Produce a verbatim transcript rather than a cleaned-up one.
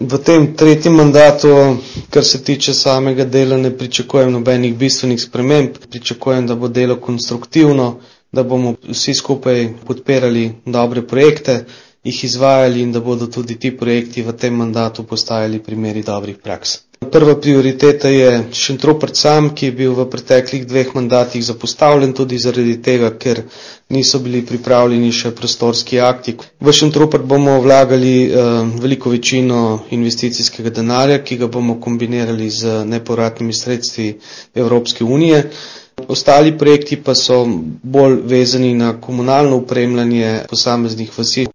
V tem tretjem mandatu, kar se tiče samega dela, ne pričakujem nobenih bistvenih sprememb. Pričakujem, da bo delo konstruktivno, da bomo vsi skupaj podpirali dobre projekte, jih izvajali in da bodo tudi ti projekti v tem mandatu postajali primeri dobrih praks. Prva prioriteta je Šentrupert sam, ki je bil v preteklih dveh mandatih zapostavljen tudi zaradi tega, ker niso bili pripravljeni še prostorski akti. V Šentrupert bomo vlagali eh, veliko večino investicijskega denarja, ki ga bomo kombinirali z nepovratnimi sredstvi Evropske unije. Ostali projekti pa so bolj vezani na komunalno opremljanje posameznih vasi.